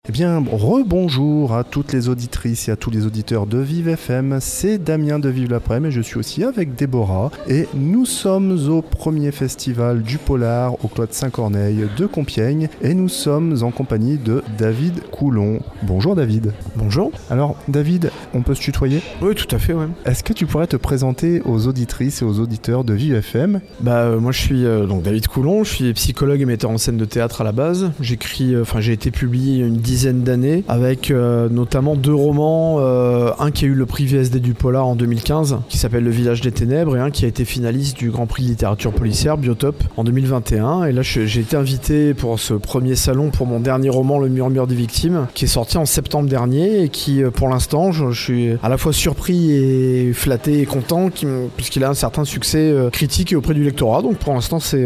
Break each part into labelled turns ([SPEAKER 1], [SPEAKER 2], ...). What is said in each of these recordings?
[SPEAKER 1] Eh bien, rebonjour à toutes les auditrices et à tous les auditeurs de Vive FM. C'est Damien de Vive l'Après-midi, mais je suis aussi avec Déborah. Et nous sommes au premier festival du Polar au Clos de Saint-Corneille de Compiègne. Et nous sommes en compagnie de David Coulon. Bonjour David.
[SPEAKER 2] Bonjour.
[SPEAKER 1] Alors David, on peut se tutoyer ?
[SPEAKER 2] Oui, tout à fait, ouais.
[SPEAKER 1] Est-ce que tu pourrais te présenter aux auditrices et aux auditeurs de Vive FM ?
[SPEAKER 2] Moi je suis donc David Coulon, je suis psychologue et metteur en scène de théâtre à la base. J'ai été publié il y a une dizaine d'années avec notamment 2 romans, un qui a eu le prix VSD du Polar en 2015 qui s'appelle Le Village des Ténèbres et un qui a été finaliste du Grand Prix de littérature policière Biotop en 2021. Et là j'ai été invité pour ce premier salon pour mon dernier roman Le Murmure des Victimes qui est sorti en septembre dernier et qui pour l'instant je suis à la fois surpris et flatté et content puisqu'il a un certain succès critique et auprès du lectorat. Donc pour l'instant c'est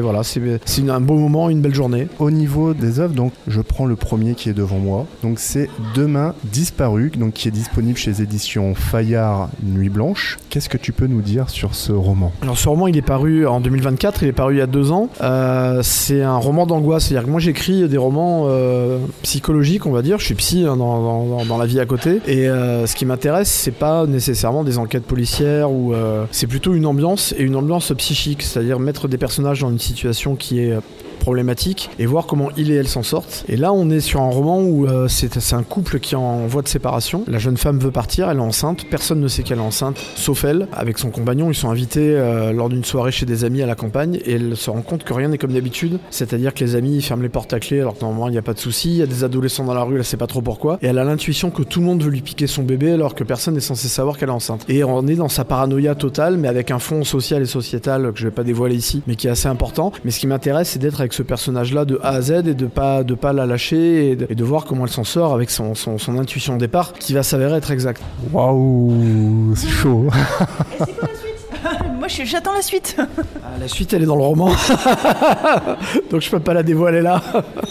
[SPEAKER 2] un beau moment, une belle journée.
[SPEAKER 1] Au niveau des œuvres, donc je prends le premier qui est devant moi. Donc c'est Demain disparu, donc qui est disponible chez les éditions Fayard Nuit Blanche. Qu'est-ce que tu peux nous dire sur ce roman ?
[SPEAKER 2] Alors ce roman il est paru en 2024, il est paru il y a 2 ans. C'est un roman d'angoisse, c'est-à-dire que moi j'écris des romans psychologiques, on va dire. Je suis psy dans la vie à côté. Et ce qui m'intéresse, c'est pas nécessairement des enquêtes policières c'est plutôt une ambiance et une ambiance psychique, c'est-à-dire mettre des personnages dans une situation qui est problématique et voir comment il et elle s'en sortent. Et là on est sur un roman où c'est un couple qui est en voie de séparation. La jeune femme veut partir, elle est enceinte, personne ne sait qu'elle est enceinte sauf elle. Avec son compagnon, ils sont invités lors d'une soirée chez des amis à la campagne et elle se rend compte que rien n'est comme d'habitude, c'est-à-dire que les amis ferment les portes à clé alors que normalement il n'y a pas de souci, il y a des adolescents dans la rue, elle sait pas trop pourquoi et elle a l'intuition que tout le monde veut lui piquer son bébé alors que personne n'est censé savoir qu'elle est enceinte. Et on est dans sa paranoïa totale mais avec un fond social et sociétal que je vais pas dévoiler ici mais qui est assez important. Mais ce qui m'intéresse, c'est d'être avec ce personnage-là de A à Z et de pas la lâcher et de voir comment elle s'en sort avec son intuition de départ qui va s'avérer être exacte.
[SPEAKER 1] Waouh, c'est chaud.
[SPEAKER 3] Et c'est quoi la suite ? Moi j'attends la suite.
[SPEAKER 2] La suite elle est dans le roman donc je peux pas la dévoiler là.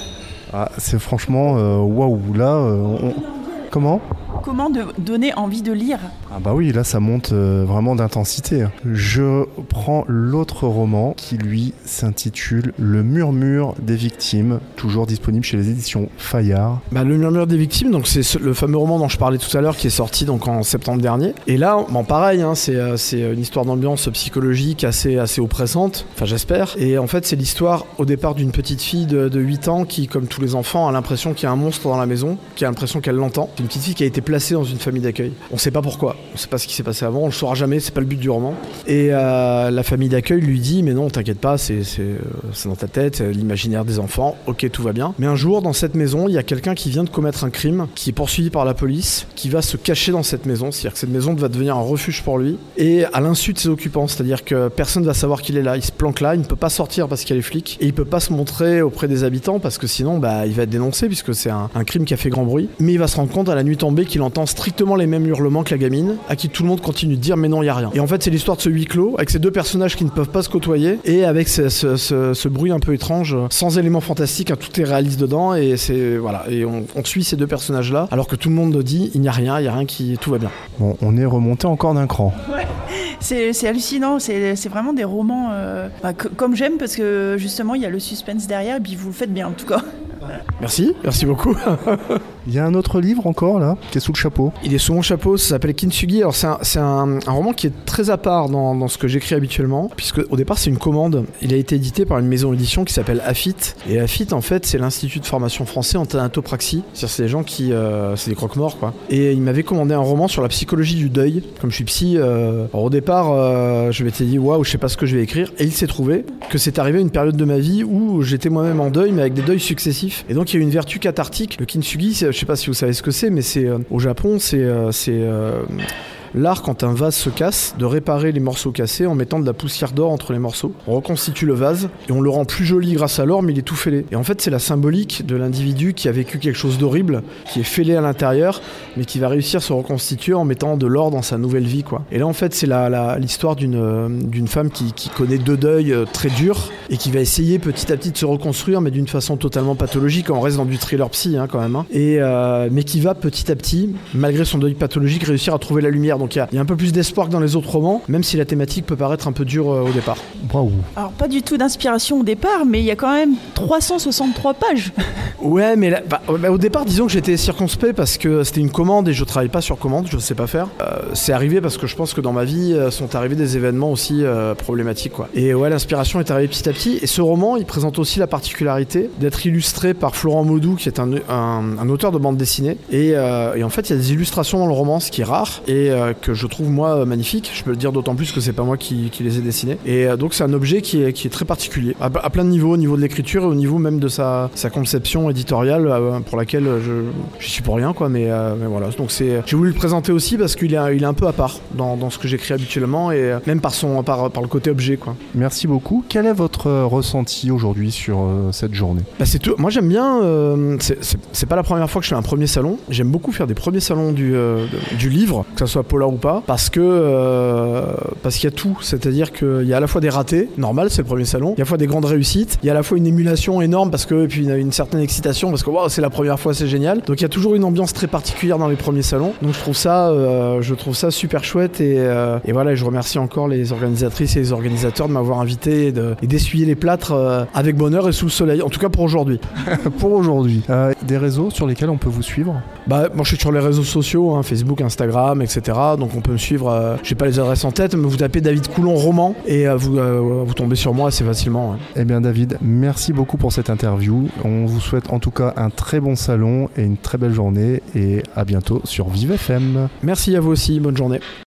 [SPEAKER 1] C'est franchement waouh là. Comment
[SPEAKER 3] donner envie de lire ?
[SPEAKER 1] Bah oui, là ça monte vraiment d'intensité. Je prends l'autre roman qui lui s'intitule Le Murmure des Victimes, toujours disponible chez les éditions Fayard.
[SPEAKER 2] Le Murmure des Victimes, donc c'est le fameux roman dont je parlais tout à l'heure qui est sorti donc en septembre dernier. Et là, pareil, c'est une histoire d'ambiance psychologique assez oppressante, enfin j'espère. Et en fait c'est l'histoire au départ d'une petite fille de 8 ans qui, comme tous les enfants, a l'impression qu'il y a un monstre dans la maison, qui a l'impression qu'elle l'entend. C'est une petite fille qui a été placée dans une famille d'accueil. On sait pas pourquoi, on sait pas ce qui s'est passé avant, on le saura jamais, c'est pas le but du roman. Et la famille d'accueil lui dit mais non, t'inquiète pas, c'est dans ta tête, l'imaginaire des enfants, ok, tout va bien. Mais un jour dans cette maison, il y a quelqu'un qui vient de commettre un crime, qui est poursuivi par la police, qui va se cacher dans cette maison, c'est-à-dire que cette maison va devenir un refuge pour lui et à l'insu de ses occupants, c'est-à-dire que personne va savoir qu'il est là, il se planque là, il ne peut pas sortir parce qu'il y a les flics et il peut pas se montrer auprès des habitants parce que sinon il va être dénoncé puisque c'est un crime qui a fait grand bruit. Mais il va se rendre compte à la nuit tombée qu'il entend strictement les mêmes hurlements que la gamine, à qui tout le monde continue de dire mais non, il y a rien. Et en fait c'est l'histoire de ce huis clos avec ces 2 personnages qui ne peuvent pas se côtoyer et avec ce bruit un peu étrange, sans éléments fantastiques, tout est réaliste dedans et on suit ces 2 personnages là alors que tout le monde dit il n'y a rien qui, tout va bien.
[SPEAKER 1] Bon, on est remonté encore d'un cran.
[SPEAKER 3] Ouais. C'est hallucinant, c'est vraiment des romans comme j'aime parce que justement il y a le suspense derrière et puis vous le faites bien en tout cas.
[SPEAKER 2] Merci beaucoup.
[SPEAKER 1] Il y a un autre livre encore là, qui est sous le chapeau.
[SPEAKER 2] Il est sous mon chapeau, ça s'appelle Kintsugi. Alors c'est un roman qui est très à part dans ce que j'écris habituellement, puisque au départ c'est une commande. Il a été édité par une maison d'édition qui s'appelle AFIT. Et AFIT en fait c'est l'Institut de formation français en thanatopraxie. C'est-à-dire c'est des gens qui, c'est des croque-morts quoi. Et il m'avait commandé un roman sur la psychologie du deuil. Comme je suis psy, alors au départ je m'étais dit waouh, je sais pas ce que je vais écrire. Et il s'est trouvé que c'est arrivé à une période de ma vie où j'étais moi-même en deuil, mais avec des deuils successifs. Et donc il y a une vertu cathartique. Le Kintsugi, je sais pas si vous savez ce que c'est, mais c'est au Japon, c'est l'art, quand un vase se casse, de réparer les morceaux cassés en mettant de la poussière d'or entre les morceaux. On reconstitue le vase et on le rend plus joli grâce à l'or, mais il est tout fêlé. Et en fait, c'est la symbolique de l'individu qui a vécu quelque chose d'horrible, qui est fêlé à l'intérieur, mais qui va réussir à se reconstituer en mettant de l'or dans sa nouvelle vie, quoi. Et là, en fait, c'est l'histoire d'une femme qui connaît 2 deuils très durs et qui va essayer petit à petit de se reconstruire, mais d'une façon totalement pathologique. On reste dans du thriller psy, quand même. Et mais qui va petit à petit, malgré son deuil pathologique, réussir à trouver la lumière Donc il y a un peu plus d'espoir que dans les autres romans, même si la thématique peut paraître un peu dure au départ.
[SPEAKER 1] Waouh.
[SPEAKER 3] Alors, pas du tout d'inspiration au départ, mais il y a quand même 363 pages.
[SPEAKER 2] Ouais, mais là, au départ, disons que j'étais circonspect parce que c'était une commande et je travaille pas sur commande, je sais pas faire. C'est arrivé parce que je pense que dans ma vie sont arrivés des événements aussi problématiques, quoi. Et ouais, l'inspiration est arrivée petit à petit. Et ce roman, il présente aussi la particularité d'être illustré par Florent Maudou, qui est un auteur de bande dessinée. Et en fait, il y a des illustrations dans le roman, ce qui est rare et que je trouve moi magnifique. Je peux le dire d'autant plus que c'est pas moi qui les ai dessinés. Et donc c'est un objet qui est très particulier, à plein de niveaux, au niveau de l'écriture et au niveau même de sa conception éditoriale, pour laquelle je suis pour rien, quoi. Mais voilà. Donc j'ai voulu le présenter aussi parce qu'il est un peu à part dans ce que j'écris habituellement et même par le côté objet, quoi.
[SPEAKER 1] Merci beaucoup. Quel est votre ressenti aujourd'hui sur cette journée ?
[SPEAKER 2] C'est tout. Moi j'aime bien. C'est pas la première fois que je fais un premier salon. J'aime beaucoup faire des premiers salons du livre, que ça soit polar ou pas, parce qu'il y a tout. C'est-à-dire qu'il y a à la fois des ratés, normal, c'est le premier salon. Il y a à la fois des grandes réussites. Il y a à la fois une émulation énorme et puis une certaine excitation parce que wow, c'est la première fois, c'est génial. Donc il y a toujours une ambiance très particulière dans les premiers salons. Donc je trouve ça super chouette et voilà. Je remercie encore les organisatrices et les organisateurs de m'avoir invité et d'essuyer les plâtres avec bonheur et sous le soleil. En tout cas pour aujourd'hui.
[SPEAKER 1] Pour aujourd'hui. Des réseaux sur lesquels on peut vous suivre ?
[SPEAKER 2] Moi je suis sur les réseaux sociaux, Facebook, Instagram, etc. Donc on peut me suivre. J'ai pas les adresses en tête, mais vous tapez David Coulon roman et vous tombez sur moi assez facilement. Ouais.
[SPEAKER 1] Eh bien David, merci beaucoup pour cette interview. On vous souhaite en tout cas un très bon salon et une très belle journée et à bientôt sur Vive FM.
[SPEAKER 2] Merci à vous aussi, bonne journée.